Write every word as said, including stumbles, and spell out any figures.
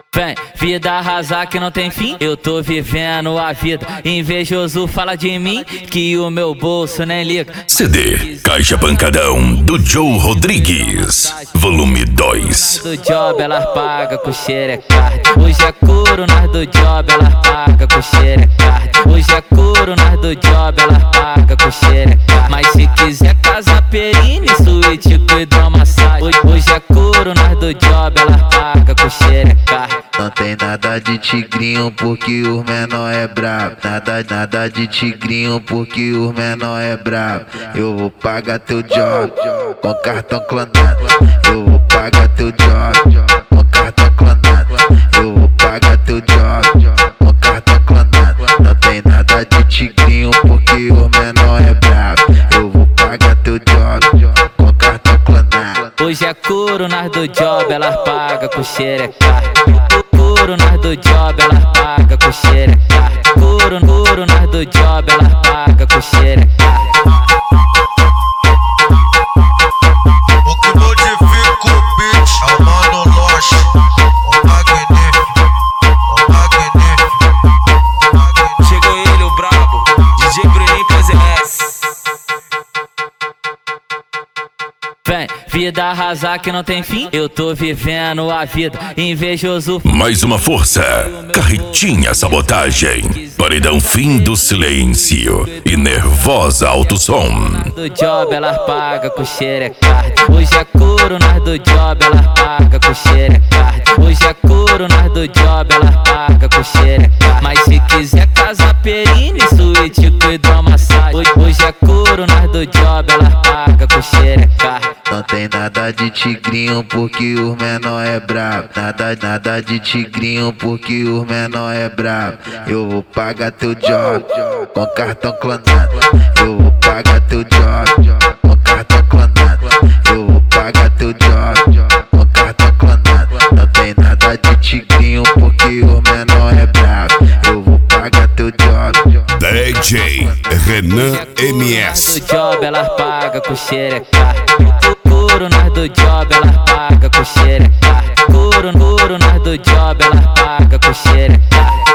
Vem, vida arrasar que não tem fim, eu tô vivendo a vida. Invejoso fala de mim, que o meu bolso nem liga. C D Caixa Pancadão, do Joe Rodrigues, volume dois. Do job elas pagam com xerecard. Hoje é couro, nós do job elas pagam com xerecard. Hoje é couro, nós do job elas pagam com xerecard. Mas se quiser casa perine, suíte com hidromassagem. Hoje, hoje é couro, nós do job elas pagam com xerecard. Não tem nada de tigrinho porque os menor é brabo. Nada, nada de tigrinho porque os menor é brabo. Eu vou pagar teu job com cartão clonado. Eu vou pagar teu job com cartão clonado. Eu vou pagar teu job com cartão clonado. Não tem nada de tigrinho porque os menor é brabo. Eu vou pagar teu job com cartão clonado. Hoje é couro, nós do job elas pagam com xerecard. Couro, nós do job elas pagam com xerecard. Couro, couro, nós do job elas pagam com xerecard. O que modifica o beat é o Mano Loche, o magnífico, o magnífico, o magnífico. Chegou ele, o brabo, D J Bruninho P Z S. Vem, vida arrasar que não tem fim, eu tô vivendo a vida. Invejoso. Mais uma força, Carretinha Sabotagem, paredão fim do silêncio e nervosa alto som. Do job elas pagam com xerecard. Hoje é couro, nós do job elas pagam com xerecard. Hoje é couro, nós do job elas pagam com xerecard. Mas se quiser casa perine, suíte com hidromassagem. Hoje, hoje é couro, nós do job elas pagam com xerecard. Não tem nada de tigrinho porque os menor é brabo. Nada, nada de tigrinho porque os menor é brabo. Eu vou pagar teu job com cartão clonado. Eu vou pagar teu job com cartão clonado. Eu vou pagar teu job com cartão clonado. Não tem nada de tigrinho porque os menor é brabo. Eu vou pagar teu job. D J Renan M S. Do job elas pagam com xerecard. Couro, nós do job elas pagam com xerecard. Couro, couro, nós do job elas pagam com xerecard.